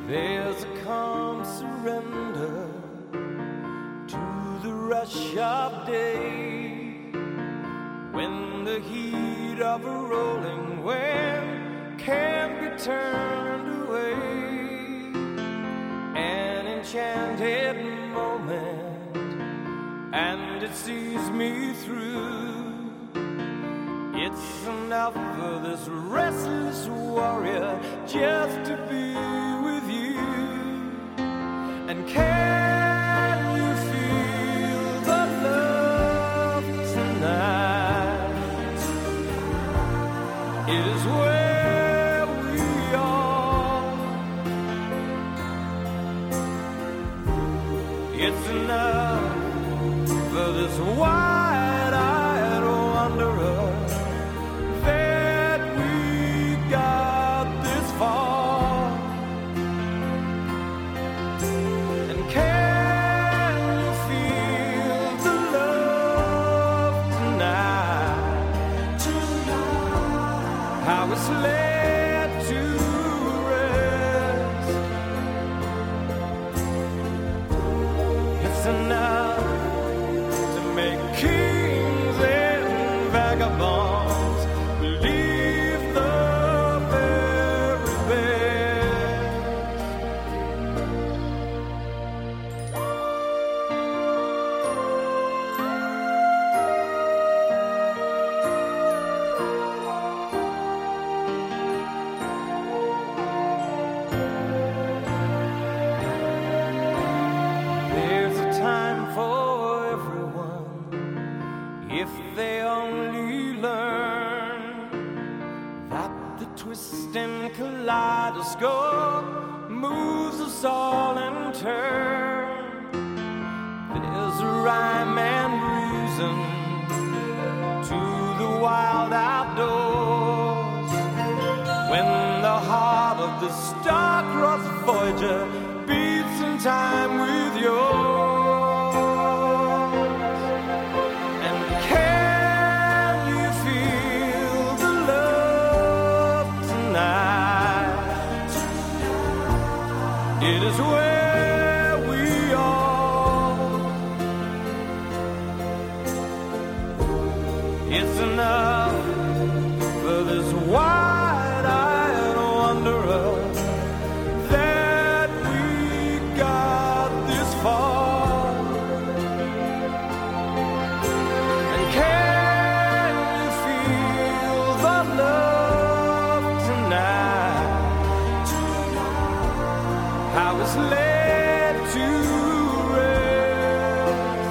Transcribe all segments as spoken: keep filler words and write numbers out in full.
There's a calm surrender to the rush of day, when the heat of a rolling wind can't be turned away. An enchanted moment, and it sees me through. It's enough for this restless warrior just to be with you. And can you feel the love tonight? It is where we are. It's enough for this wide-eyed wanderer that we got this far. And can you feel the love tonight? Tonight. How it's laid to rest. It's enough to make kings and vagabonds believe the very best. There's a time for everyone if they only learn that the twisting kaleidoscope moves us all in turn. There's a rhyme and reason to the wild outdoors, when the heart of the star-crossed Voyager beats in time with yours. And can you feel the love tonight? It is where we are. It's enough for this wide-eyed wanderer that we got this far. And can you feel the love tonight? How it's laid to rest.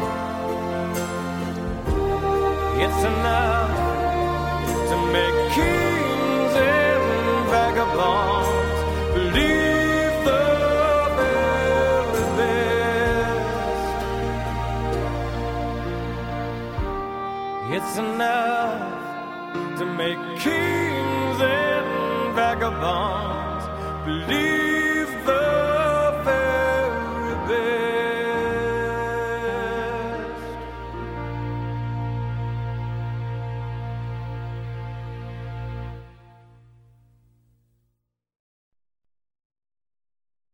It's enough to make kings and vagabonds believe the very best. It's enough to make kings and vagabonds believe